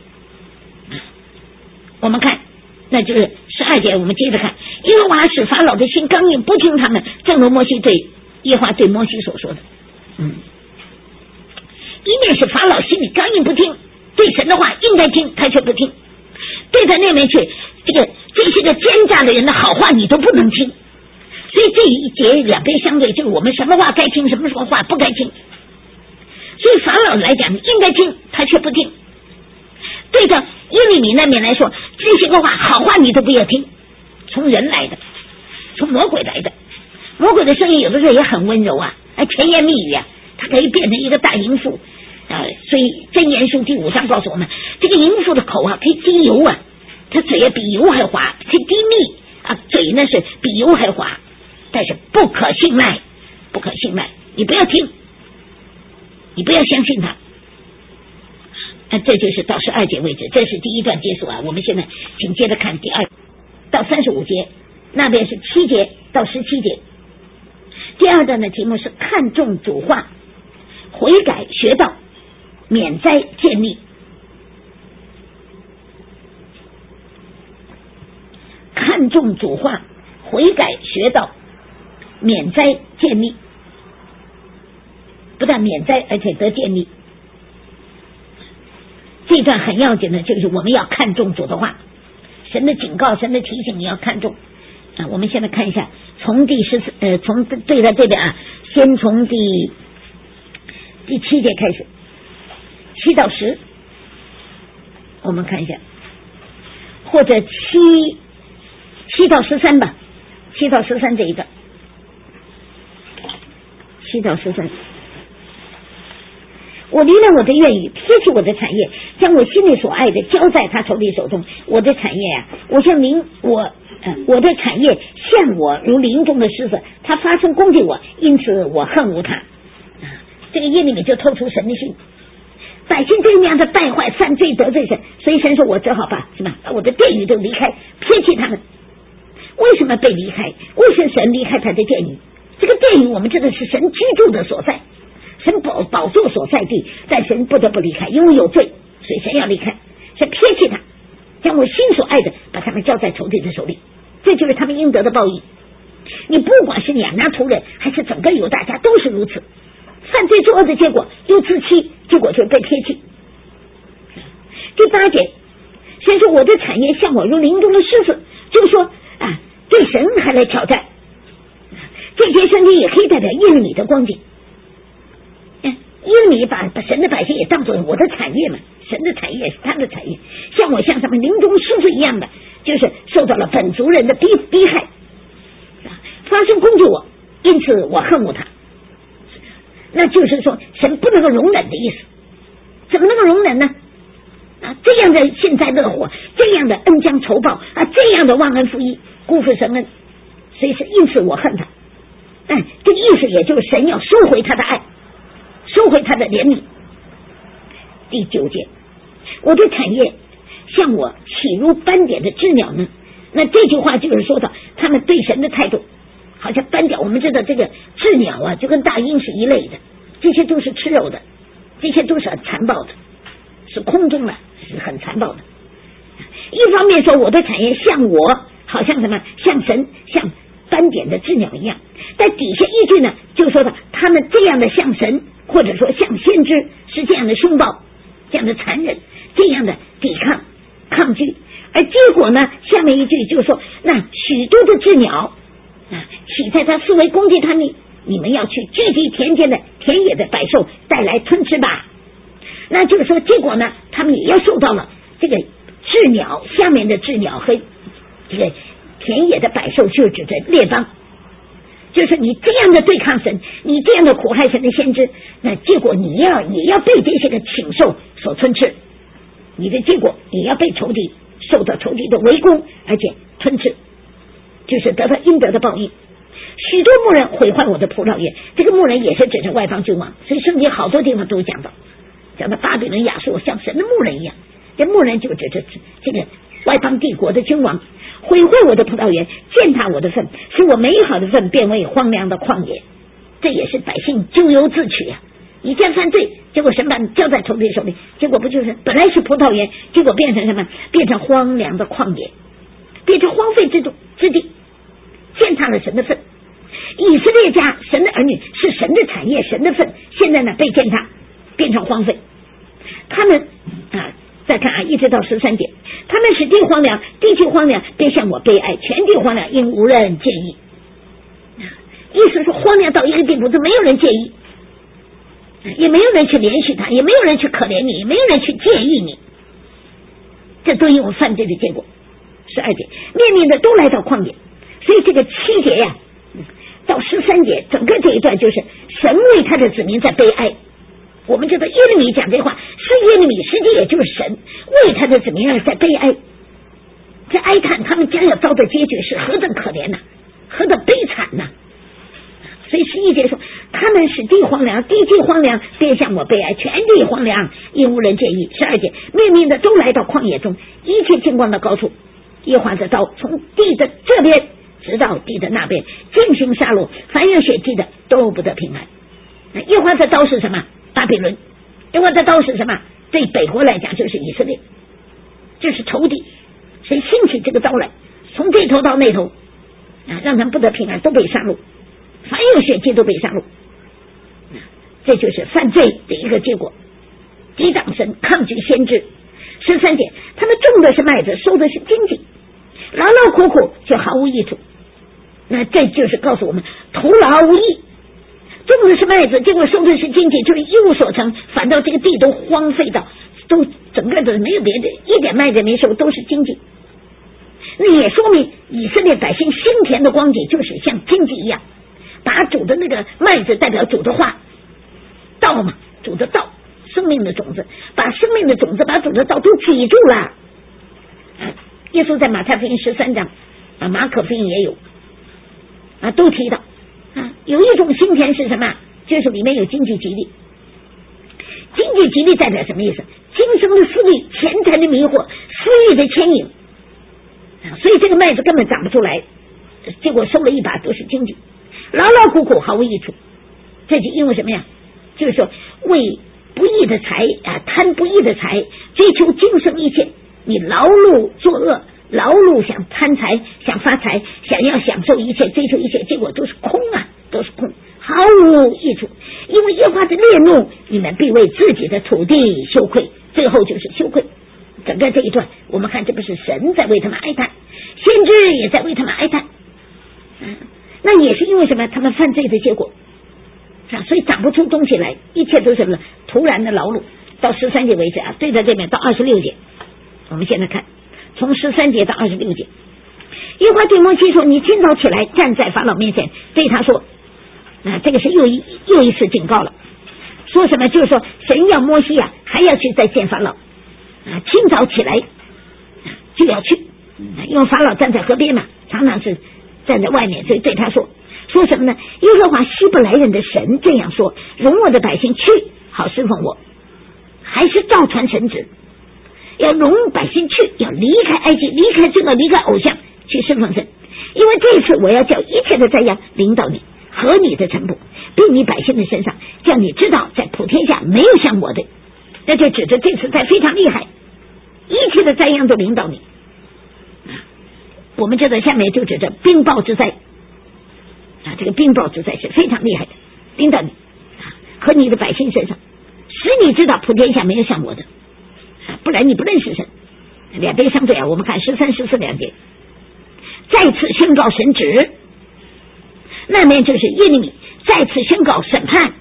我们看，那就是十二节，我们接着看，耶和华使法老的心刚硬，不听他们，正如摩西对耶和华对摩西所说的。嗯，一面是法老心里刚硬不听，对神的话应该听，他却不听；对他那边去，这个这些个奸诈的人的好话你都不能听。所以这一节两边相对，就是我们什么话该听，什么话不该听。所以法老来讲，你应该听，他却不听。对着耶利米那边来说，这些个话好话你都不要听，从人来的，从魔鬼来的。魔鬼的声音有的时候也很温柔啊，甜言蜜语啊，它可以变成一个大淫妇啊。所以箴言书第五章告诉我们，这个淫妇的口啊可以滴油啊，他嘴啊比油还滑，可以滴蜜啊，嘴呢是比油还滑，但是不可信赖，不可信赖，你不要听，你不要相信他。那这就是到十二节为止，这是第一段结束啊。我们现在请接着看第二到三十五节，那边是七节到十七节。第二段的题目是看重主话，悔改学道，免灾建立。看重主话，悔改学道，免灾建立。不但免灾，而且得建立。这段很要紧的，就是我们要看重主的话，神的警告，神的提醒，你要看重啊。我们现在看一下，从第十四呃，从对在这边啊，先从第第七节开始，七到十，我们看一下，或者七七到十三吧，七到十三这一段，七到十三。我离了我的愿意，撇弃我的产业，将我心里所爱的交在他手里手中。我的产业啊，我像林我、呃、我的产业像我如林中的狮子，他发声攻击我，因此我恨恶他。啊，这个耶利米就透出神的心，百姓这样的败坏犯罪得罪神，所以神说我只好把什么把我的殿宇都离开，撇弃他们。为什么被离开？为什么神离开他的殿宇？这个殿宇我们知道是神居住的所在，神宝宝座所在地，但神不得不离开，因为有罪，所以神要离开，神撇弃他，将我心所爱的把他们交在仇敌的手里，这就是他们应得的报应。你不管是亚拿突人还是整个犹大家都是如此，犯罪作恶的结果又自欺，结果就被撇弃。第八节，神说我的产业像我如林中的狮子，就是说啊，对神还来挑战。这些圣经也可以代表耶利米的光景。耶利米把把神的百姓也当作我的产业嘛，神的产业是他的产业，像我像什么林中狮子一样的，就是受到了本族人的逼逼害，发生攻击我，因此我恨恶他。那就是说神不能够容忍的意思。怎么能够容忍呢？啊，这样的幸灾乐祸，这样的恩将仇报啊，这样的忘恩负义，辜负神恩，所以是因此我恨他。嗯，这个意思也就是神要收回他的爱，收回他的怜悯。第九节，我的产业像我起如斑点的鸷鸟呢？那这句话就是说到他们对神的态度，好像斑点，我们知道这个鸷鸟啊，就跟大鹰是一类的，这些都是吃肉的，这些都是很残暴的，是空中的，是很残暴的。一方面说我的产业像我，好像什么，像神，像斑点的鸷鸟一样，但底下一句呢，就说到他们这样的像神，或者说像先知，是这样的凶暴，这样的残忍，这样的抵抗抗拒。而结果呢，下面一句就说，那许多的鸷鸟啊，起在他四围攻击他们，你们要去聚集田间的田野的百兽带来吞吃吧。那就是说，结果呢，他们也要受到了这个鸷鸟下面的鸷鸟和这个田野的百兽，就指着列邦，就是你这样的对抗神，你这样的苦害神的先知，那结果你要也要被这些个禽兽所吞吃，你的结果也要被仇敌受到仇敌的围攻，而且吞吃，就是得到应得的报应。许多牧人毁坏我的葡萄园，这个牧人也是指着外邦君王，所以圣经好多地方都讲到，讲到巴比伦亚述像神的牧人一样，这牧人就指着这个外邦帝国的君王，毁坏我的葡萄园，践踏我的份，使我美好的份变为荒凉的旷野。这也是百姓咎由自取啊， 你这样犯罪，结果神把你交在仇敌手里，结果不就是本来是葡萄园，结果变成什么？变成荒凉的旷野，变成荒废之地之地，践踏了神的份。以色列家神的儿女是神的产业，神的份，现在呢被践踏，变成荒废。他们啊，再看啊，一直到十三节，他们使地荒凉，地区荒凉，别向我悲哀，全地荒凉，因无人介意。意思是荒凉到一个地步，就没有人介意，也没有人去怜恤他，也没有人去可怜你，也没有人去介意你，这都因为犯罪的结果。十二节，面临的都来到旷野，所以这个七节呀、啊，到十三节，整个这一段就是神为他的子民在悲哀。我们知道耶利米讲这话是耶利米，实际也就是神为他的子民在悲哀，在哀叹他们将要遭的结局是何等可怜呐、啊，何等悲惨呐、啊！所以十一节说，他们使地荒凉，地地荒凉，便向我悲哀，全地荒凉，因无人介意。十二节，面命的都来到旷野中，一切金光的高处，耶和华的刀从地的这边直到地的那边，进行杀戮，凡有血迹的都不得平安。耶和华的刀是什么？巴比伦。耶和华的刀是什么？对北国来讲就是以色列，这是仇敌，谁兴起这个刀来，从这头到那头啊，让他们不得平安，都被杀戮，凡有血迹都被杀戮，这就是犯罪的一个结果。抵挡神，抗拒先知。十三节，他们种的是麦子，收的是荆棘，劳劳苦苦却毫无益处。那这就是告诉我们，徒劳无益。种的是麦子，结果收的是荆棘，就是一无所成，反倒这个地都荒废到，都整个的没有别的，一点麦子没收，都是荆棘。那也说明以色列百姓心田的光景就是像荆棘一样，把主的那个麦子代表主的话，道嘛，主的道，生命的种子，把生命的种子，把主的道都挤住了。耶稣在马太福音十三章啊，马可福音也有啊，都提到啊，有一种心田是什么？就是里面有经济吉利。经济吉利代表什么意思？今生的私利，钱财的迷惑，私欲的牵引，所以这个麦子根本长不出来，结果收了一把都是荆棘，劳劳苦苦毫无益处。这就因为什么呀？就是说为不义的财啊，贪不义的财，追求今生一切，你劳碌作恶，劳碌想贪财，想发财，想要享受一切，追求一切，结果都是空啊，都是空，毫无益处。因为耶和华的烈怒，你们必为自己的土地羞愧，最后就是羞愧。整个这一段我们看，这不是神在为他们哀叹，先知也在为他们哀叹、嗯、那也是因为什么？他们犯罪的结果啊，所以长不出东西来，一切都是什么？突然的劳碌。到十三节为止啊，对在这边到二十六节，我们现在看从十三节到二十六节，耶和华对摩西说，你清早起来，站在法老面前，对他说啊，这个是又一又一次警告了，说什么？就是说神要摩西啊，还要去再见法老啊，清早起来、啊、就要去、啊、因为法老站在河边嘛，常常是站在外面，所以对他说说什么呢？耶和华希伯来人的神这样说，容我的百姓去，好侍奉我，还是照传神旨，要容百姓去，要离开埃及，离开这个，离开偶像，去侍奉神。因为这一次我要叫一切的灾殃领导你和你的臣仆，并你百姓的身上，叫你知道在普天下没有像我的。那就指着这次灾非常厉害，一切的灾殃都领导你。我们知道下面就指着冰雹之灾啊，这个冰雹之灾是非常厉害的，领导你啊和你的百姓身上，使你知道普天下没有像我的，啊、不然你不认识神。两边相对啊，我们看十三、十四两节，再次宣告神旨。那边就是耶利米再次宣告审判。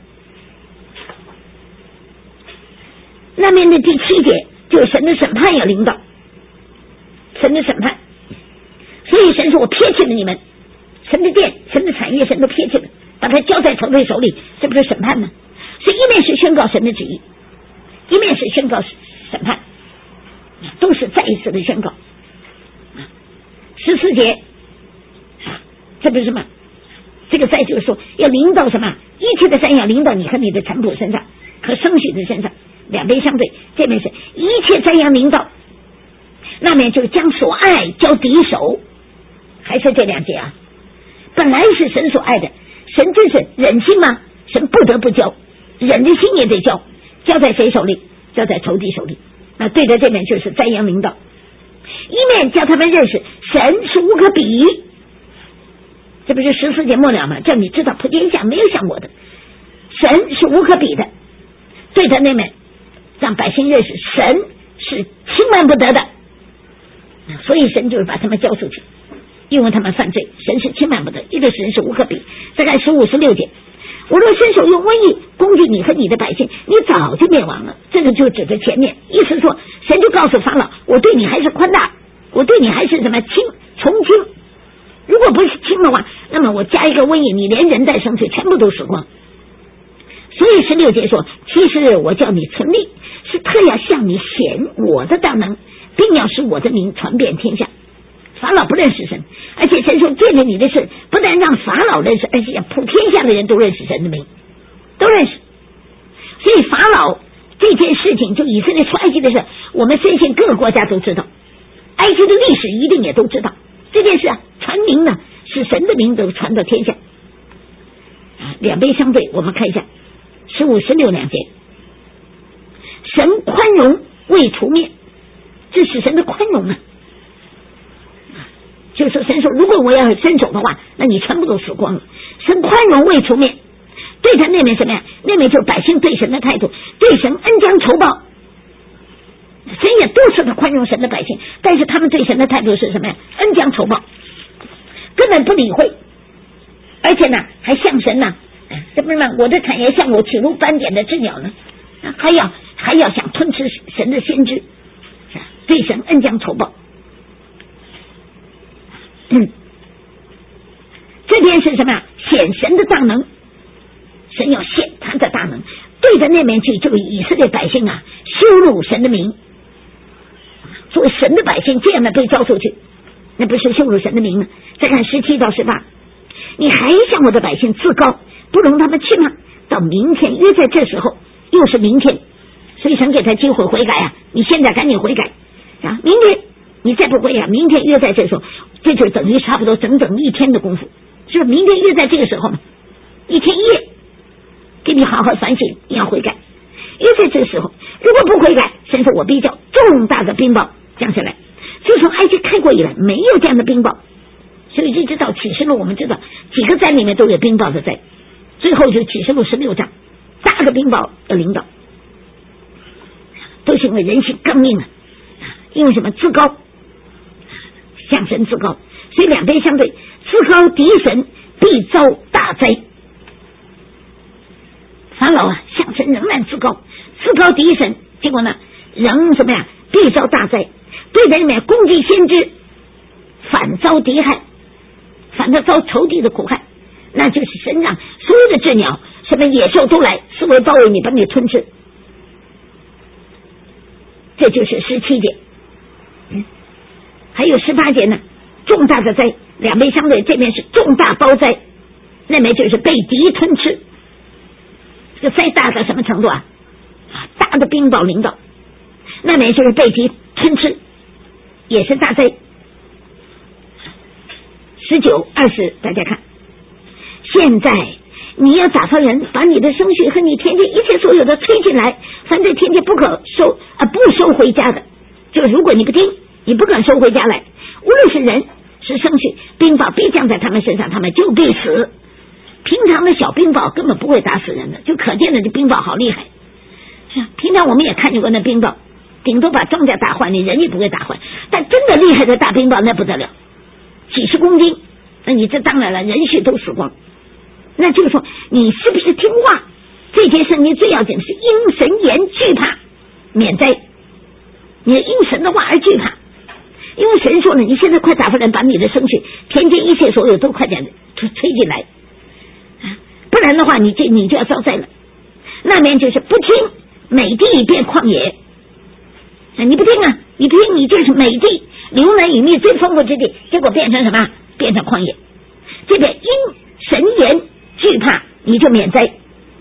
那边的第七节就是神的审判要领导，神的审判。所以神说我撇弃了你们，神的殿，神的产业，神都撇弃了，把它交在仇敌手里，这不是审判吗？所以一面是宣告神的旨意，一面是宣告审判，都是再一次的宣告。十四节这不是什么？这个灾就是说要领导什么？一切的灾要领导你和你的臣仆身上，和生许的身上，两边相对。这边是一切灾要领导，那面就将所爱交敌手。还是这两节啊，本来是神所爱的，神真是忍心吗？神不得不交， 人的心也得交，交在谁手里？交在仇敌手里。那对着这边就是瞻仰领导，一面叫他们认识神是无可比，这不是十四节末了吗？叫你知道普天下没有像我的，神是无可比的。对着那面让百姓认识神是轻慢不得的，所以神就是把他们交出去，因为他们犯罪，神是轻慢不得，一个神是无可比。再看十五十六节，我若伸手用瘟疫攻击你和你的百姓，你早就灭亡了。这个就指着前面，意思说神就告诉法老，我对你还是宽大，我对你还是什么轻从轻，如果不是轻的话，那么我加一个瘟疫，你连人带牲畜全部都死光。所以十六节说，其实我叫你存立，是特要向你显我的大能，并要使我的名传遍天下。法老不认识神，而且神说借着你的事，不但让法老认识，而且让普天下的人都认识神的名，都认识。所以法老这件事情，就以色列出埃及的事，我们深信各个国家都知道，埃及的历史一定也都知道。这件事啊，传名呢，使神的名都传到天下。两边相对，我们看一下十五十六两节，神宽容未除灭，这是神的宽容啊。就是神说，如果我要伸手的话，那你全部都死光了。神宽容未除灭，对他那面什么呀？那面就是百姓对神的态度，对神恩将仇报。神也多次的宽容神的百姓，但是他们对神的态度是什么呀？恩将仇报，根本不理会，而且呢，还向神呢，什么呢？我的产业像我起如斑点的鸷鸟呢，还要还要想吞吃神的先知，对神恩将仇报。嗯，这边是什么呀？显神的大能，神要显他的大能，对着那边去，这个以色列百姓啊，羞辱神的名。作为神的百姓，这样的被交出去，那不是羞辱神的名吗？再看十七到十八，你还向我的百姓自高，不容他们去吗？到明天约在这时候，又是明天，所以神给他机会悔改啊！你现在赶紧悔改啊！明天你再不悔改，明天约在这时候，这就等于差不多整整一天的功夫，是不是？明天约在这个时候嘛，一天一夜，给你好好反省，你要悔改。约在这时候，如果不悔改，神说我必叫重大的冰雹降下来。自从埃及开国以来，没有这样的冰雹，所以一直到启示录，我们知道几个灾里面都有冰雹的灾，最后就启示录十六章，大的冰雹要领导，都是因为人性刚硬啊，因为什么？自高，向神自高，所以两边相对，自高敌神必遭大灾。法老啊，向神仍然自高，自高敌神，结果呢，仍什么呀？必遭大灾。对着里面攻击先知，反遭敌害，反正遭仇敌的苦害，那就是神让所有的鸷鸟、什么野兽都来四围包围你，把你吞吃。这就是十七节，嗯，还有十八节呢，重大的灾，两边相对，这边是重大包灾，那边就是被敌吞吃。这个灾大到什么程度啊？啊，大的冰雹领导，那边就是被敌吞吃，也是大灾。十九、二十，大家看，现在你要打发人把你的牲畜和你田间一切所有的催进来，凡在田间不可收啊，不收回家的，就如果你不听，你不肯收回家来，无论是人是牲畜，冰雹必降在他们身上，他们就必死。平常的小冰雹根本不会打死人的，就可见的这冰雹好厉害。是啊，平常我们也看见过那冰雹，顶多把庄稼打坏，你人也不会打坏。但真的厉害的大冰雹那不得了，几十公斤，那你这当然了，人血都死光。那就是说，你是不是听话？这件事你最要紧是因神言惧怕，免灾。你因神的话而惧怕，因为神说了，你现在快打发人把你的牲畜、田间一切所有都快点吹吹进来。不然的话，你就你就要遭灾了。那边就是不听，美地变旷野。你不听啊，你不听，你就是美地，流奶与蜜最丰富之地，结果变成什么？变成旷野。这边因神言惧怕，你就免灾。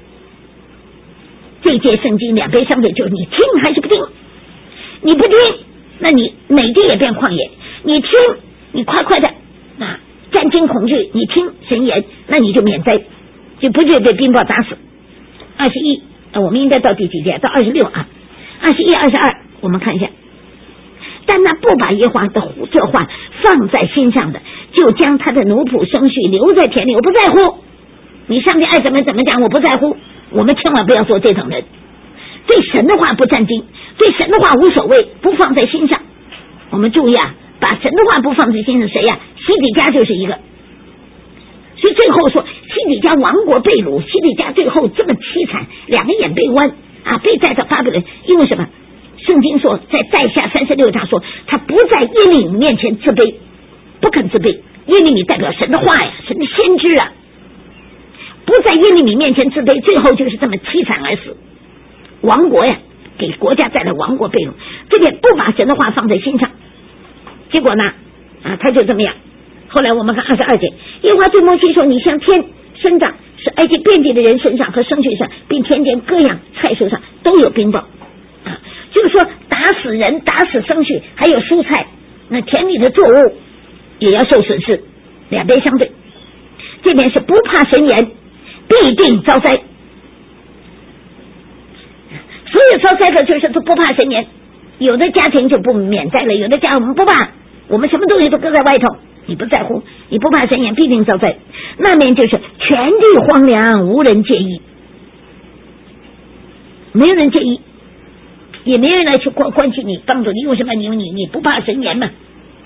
这节圣经两边相对，就是你听还是不听。你不听，那你美地也变旷野；你听，你快快的啊，战惊恐惧，你听神言，那你就免灾。就不会被冰雹打死。二十一， 我们应该到第几节？到二十六啊，二十一、二十二，我们看一下。但那不把耶和华的这话放在心上的，就将他的奴仆牲畜留在田里，我不在乎，你上帝爱怎么怎么讲，我不在乎。我们千万不要做这种人，对神的话不占经，对神的话无所谓，不放在心上。我们注意啊，把神的话不放在心上，谁呀、啊？西底家就是一个。所以最后说西底家亡国被掳，西底家最后这么凄惨，两个眼被剜啊，被带到巴比伦。因为什么？圣经说在带下三十六章说他不在耶利米面前自卑，不肯自卑。耶利米代表神的话呀，神的先知啊，不在耶利米面前自卑，最后就是这么凄惨而死。亡国呀，给国家带来亡国被掳，这边不把神的话放在心上，结果呢啊，他就这么样。后来我们看二十二节，耶和华对摩西说：“你向天伸掌，使埃及遍地的人身上和牲畜上，并田间各样菜蔬上都有冰雹。”啊，就是说打死人、打死牲畜，还有蔬菜，那田里的作物也要受损失，两边相对。这边是不怕神言，必定遭灾。所有遭灾的就是都不怕神言，有的家庭就不免灾了，有的家我们不怕，我们什么东西都搁在外头。你不在乎，你不怕神言，必定遭灾。那面就是全地荒凉，无人介意，没有人介意，也没有人来去关关心你，帮助你。为什么？因为你你不怕神言嘛。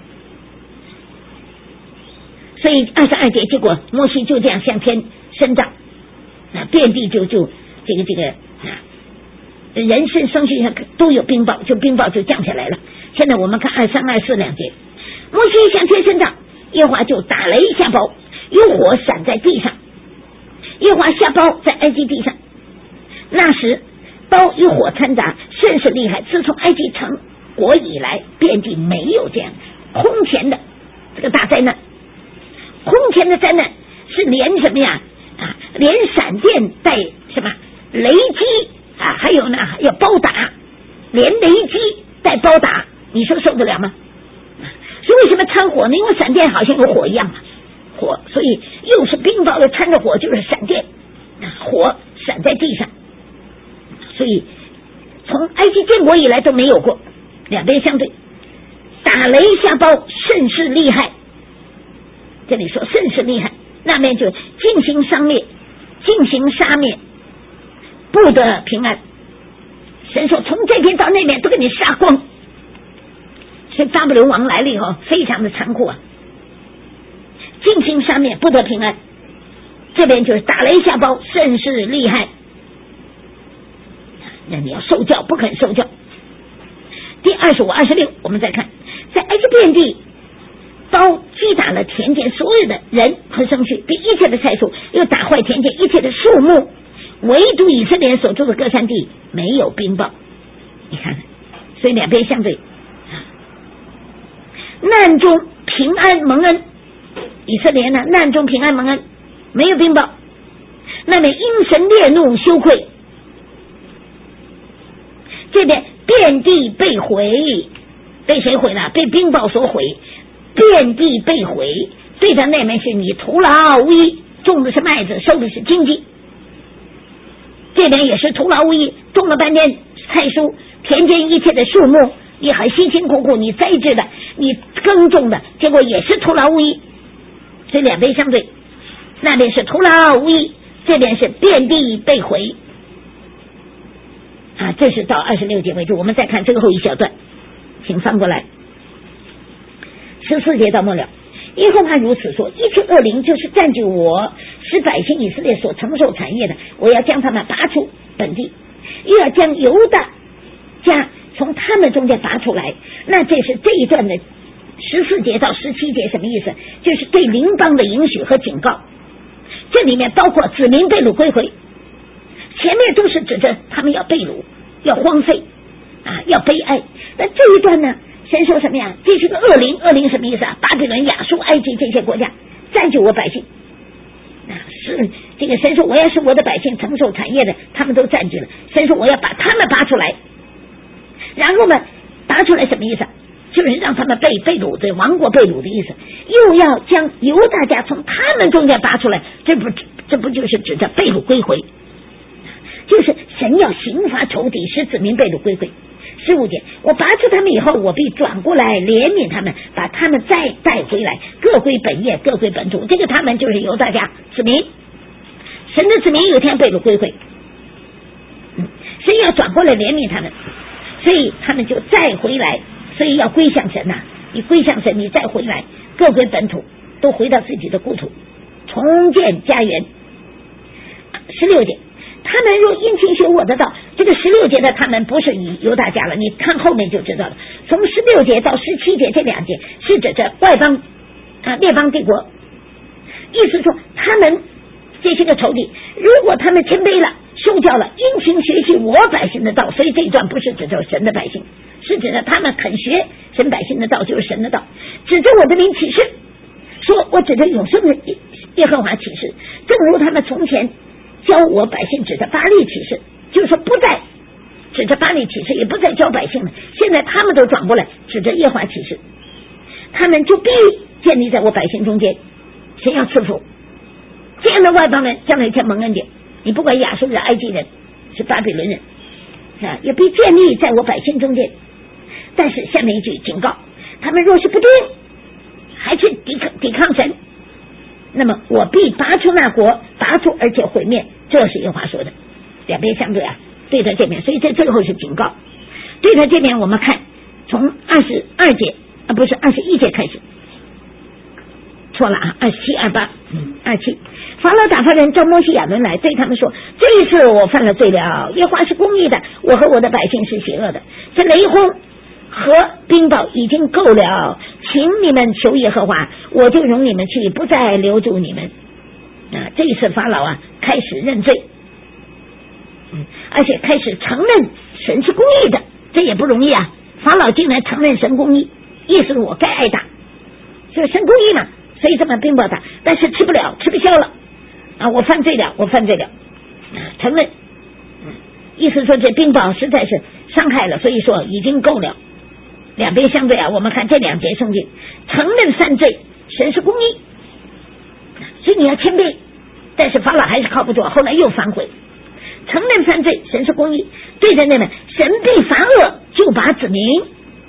所以二十二节，结果摩西就这样向天伸掌，啊，遍地就就这个这个啊，人身牲畜上都有冰雹，就冰雹就降下来了。现在我们看二三二四两节，摩西向天伸掌。耶和华就打雷下雹，有火闪在地上。耶和华下雹在埃及地上，那时雹与火掺杂，甚是厉害。自从埃及成国以来，遍地没有这样空前的这个大灾难。空前的灾难是连什么呀？啊，连闪电带什么雷击啊，还有呢要雹打，连雷击带雹打，你说受得了吗？所以为什么掺火呢？因为闪电好像有火一样嘛，火，所以又是冰雹又掺着火，就是闪电，火闪在地上。所以从埃及建国以来都没有过，两边相对，打雷下雹甚是厉害。这里说甚是厉害，那边就进行伤灭，进行杀灭，不得平安。神说从这边到那边都给你杀光。所以巴比伦王来了以后非常的残酷啊，进行杀灭，不得平安。这边就是打雷下雹甚是厉害，那你要受教不肯受教。第二十五、二十六，我们再看，在埃及遍地雹击打了田间所有的人和牲畜，并一切的菜蔬，又打坏田间一切的树木，唯独以色列人所住的各山地没有冰雹。你看，所以两边相对。难中平安蒙恩，以色列呢难中平安蒙恩，没有冰雹。那边因神烈怒羞愧，这边遍地被毁，被谁毁了？被冰雹所毁，遍地被毁。对的那边是你徒劳无益，种的是麦子，收的是荆棘。这边也是徒劳无益，种了半天菜蔬，田间一切的树木，你很辛辛苦苦你栽植的，你耕种的，结果也是徒劳无益。所以两边相对，那边是徒劳无益，这边是遍地被毁啊。这是到二十六节为止。我们再看最后一小段，请翻过来，十四节到末了。耶和华如此说：一切恶灵就是占据我使百姓以色列所承受产业的，我要将他们拔出本地，又要将犹大家从他们中间拔出来。那这是这一段的十四节到十七节什么意思？就是对邻邦的允许和警告，这里面包括子民被掳归回，前面都是指着他们要被掳，要荒废啊，要悲哀。那这一段呢，神说什么呀？这是个恶灵，恶灵什么意思啊？巴比伦、亚述、埃及这些国家占据我百姓啊，是这个神说我要是我的百姓承受产业的，他们都占据了。神说我要把他们拔出来，然后呢，拔出来什么意思？就是让他们被被掳的亡国被掳的意思，又要将犹大家从他们中间拔出来，这不这不就是指着被掳归回？就是神要刑罚仇敌，使子民被掳归回。十五节，我拔出他们以后，我必转过来怜悯他们，把他们再带回来，各归本业，各归本土。这个他们就是犹大家子民，神的子民有一天被掳归回，嗯，神要转过来怜悯他们，所以他们就再回来，所以要归向神呐、啊！你归向神，你再回来，各归本土，都回到自己的故土，重建家园。十六节，他们若殷勤学我的道，这个十六节的他们不是以犹大家了，你看后面就知道了。从十六节到十七节这两节是指着外邦啊列邦帝国，意思说他们这些个仇敌，如果他们谦卑了，受教了，殷勤学习我百姓的道，所以这一段不是指着神的百姓，是指着他们肯学神百姓的道，就是神的道，指着我的名起誓，说我指着永生的耶和华起誓，正如他们从前教我百姓指着巴力起誓，就是说不再指着巴力起誓，也不再教百姓了，现在他们都转过来指着耶和华起誓，他们就必建立在我百姓中间，神要赐福这样的外邦人，将来一天蒙恩典。你不管亚述人、埃及人是巴比伦人啊，也必建立在我百姓中间。但是下面一句警告，他们若是不听，还去抵抗抵抗神，那么我必拔出那国，拔出而且毁灭。这是耶和华说的，两边相对啊，对着这边，所以这最后是警告。对着这边，我们看从二十二节啊，不是二十一节开始，错了啊，二十七、二八、嗯，二七。法老打发人召摩西亚伦来，对他们说：这一次我犯了罪了，耶和华是公义的，我和我的百姓是邪恶的。这雷轰和冰雹已经够了，请你们求耶和华，我就容你们去，不再留住你们。啊，这一次法老啊开始认罪，嗯，而且开始承认神是公义的，这也不容易啊。法老竟然承认神公义，意思是我该挨打，就是神公义嘛，所以这么冰雹打，但是吃不了，吃不消了啊！我犯罪了，我犯罪了，啊、承认，嗯，意思说这冰雹实在是伤害了，所以说已经够了。两边相对啊，我们看这两节圣经，承认犯罪，神是公义，所以你要谦卑。但是法老还是靠不住，后来又反悔，承认犯罪，神是公义，对着那边神必罚恶，就把子民。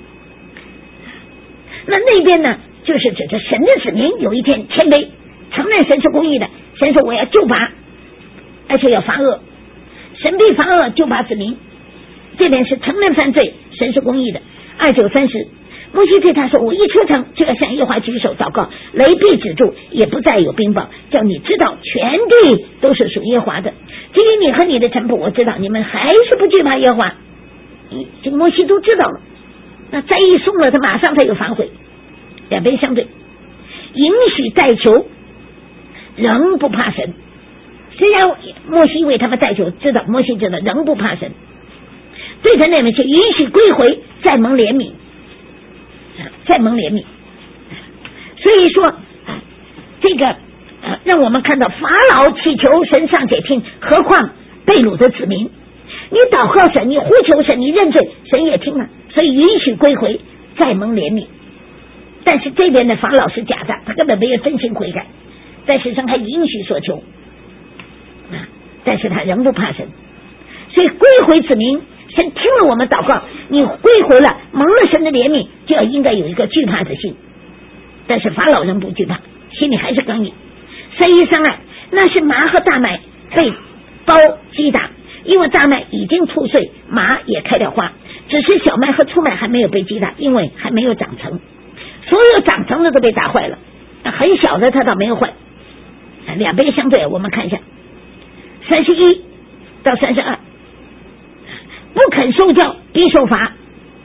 那那边呢，就是指着神的子民有一天谦卑，承认神是公义的，神说我要救拔，而且要罚恶，神必罚恶，救拔子民。这边是承认犯罪，神是公义的。二九三十，摩西对他说：我一出城就要向耶和华举手祷告，雷必止住，也不再有冰雹，叫你知道全地都是属耶和华的。至于你和你的臣仆，我知道你们还是不惧怕耶和华。这个摩西都知道了，那再一送了他，马上他又反悔。两边相对，允许代求，仍不怕神。虽然摩西为他们代求，知道摩西知道仍不怕神，对着那边去允许归回，再蒙怜悯，再蒙怜悯。所以说这个呃，让我们看到法老祈求神尚且听，何况被掳的子民？你祷告神，你呼求神，你认罪，神也听了，所以允许归回，再蒙怜悯。但是这边的法老是假的，他根本没有真心悔改，在世上还允许所求，啊，但是他仍不怕神，所以归回子民，神听了我们祷告，你归回了，蒙了神的怜悯，就要应该有一个惧怕的心。但是法老人不惧怕，心里还是刚硬。三一三二，那是麻和大麦被包击打，因为大麦已经吐穗，麻也开了花，只是小麦和粗麦还没有被击打，因为还没有长成。所有长成的都被打坏了，很小的它倒没有坏。两边相对，我们看一下三十一到三十二，不肯受教必受罚，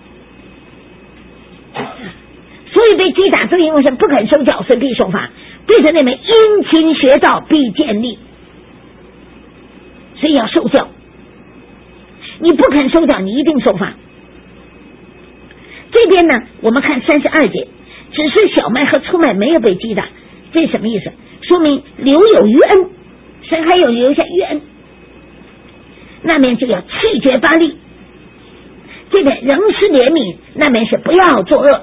所以被击打就因为是不肯受教，所以必受罚。对着那边殷勤学道必建立，所以要受教，你不肯受教，你一定受罚。这边呢，我们看三十二节，只是小麦和粗麦没有被击打，这什么意思？说明留有余恩，神还有留下余恩。那边就要弃绝巴力，这边仍是怜悯，那边是不要作恶。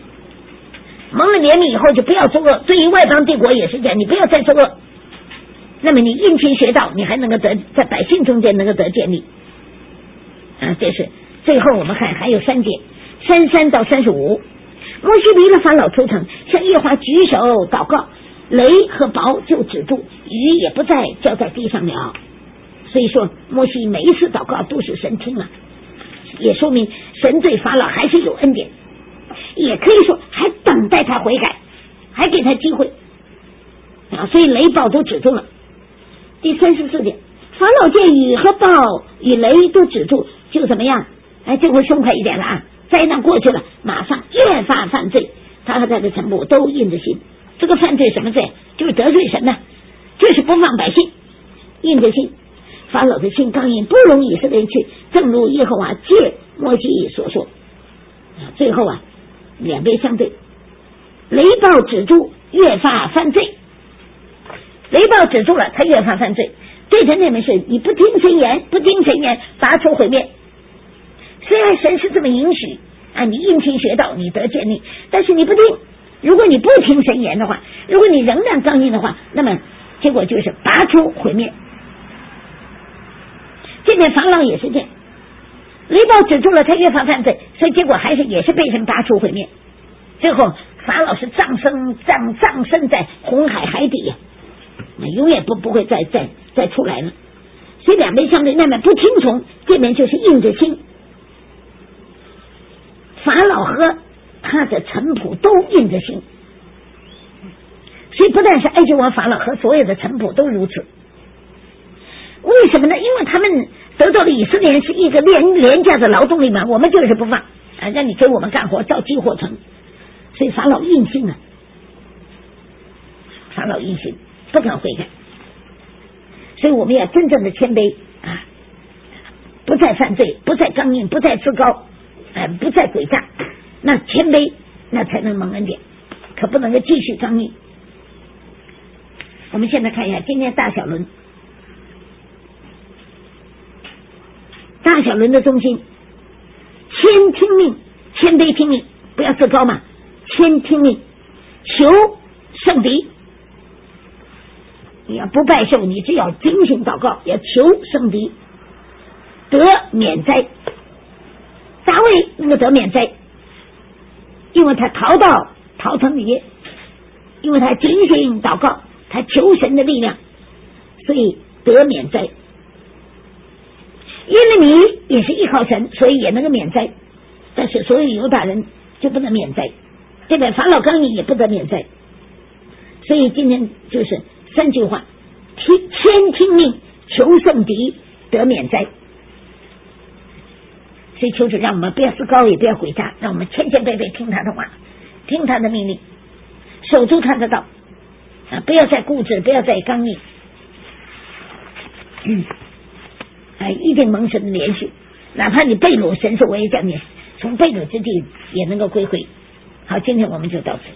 蒙了怜悯以后就不要作恶，对于外邦帝国也是这样，你不要再作恶， 那么你殷勤学道，你还能够得在百姓中间能够得建立啊。这是最后我们看还有三节，三三到三十五。摩西离了法老出城，向耶和华举手祷告，雷和雹就止住，雨也不再浇在地上了。所以说摩西每一次祷告都是神听了，也说明神对法老还是有恩典，也可以说还等待他悔改，还给他机会啊。所以雷暴都止住了。第三十四点，法老见雨和暴与雷都止住，就怎么样？哎，这回松快一点了啊！灾难过去了，马上越发犯罪，他和他的臣仆都硬着心。这个犯罪什么罪？就是得罪神呢，就是不放百姓，硬着心。法老的心刚硬，不容以色列人去，正如耶和华借摩西所说。最后啊，两边相对，雷暴止住，越发犯罪。雷暴止住了，他越发犯罪。对他那门是你不听神言，不听神言，拔出毁灭。虽然神是这么允许啊，你殷勤学道，你得建立，但是你不听。如果你不听神言的话，如果你仍然刚硬的话，那么结果就是拔出毁灭。这边法老也是这样，雷暴止住了，他越发犯罪，所以结果还是也是被神拔出毁灭。最后法老是葬身葬葬身在红海海底呀、啊，永远不不会再再再出来了。所以两边相对，那边不听从，这边就是硬着心。法老和他的臣仆都硬着心，所以不但是埃及王法老和所有的臣仆都如此。为什么呢？因为他们得到了以色列人是一个廉廉价的劳动力嘛，我们就是不放啊，让你给我们干活造积火城，所以法老硬心啊，法老硬心不肯悔改。所以我们要真正的谦卑啊，不再犯罪，不再刚硬，不再自高，呃、不再诡诈，那谦卑那才能蒙恩典，可不能够继续刚硬。我们现在看一下今天大小轮，大小轮的中心，谦听命，谦卑听命，不要自高嘛，谦听命，求胜敌。你要不拜寿，你只要精心祷告，要求胜敌，得免灾。大卫能够得免灾，因为他逃到逃城里，因为他精心祷告，他求神的力量，所以得免灾。耶利米也是依靠神，所以也能够免灾，但是所有犹大人就不能免灾，这边法老刚硬也不得免灾。所以今天就是三句话：听谦听命，求胜敌，得免灾。所以求主让我们不要自高，也不要诡诈，让我们谦谦卑卑听他的话，听他的命令，守住他的道啊！不要再固执，不要再刚硬。嗯，哎，一定蒙神的连续，哪怕你被掳，神说我也叫你从被掳之地也能够归回。好，今天我们就到此。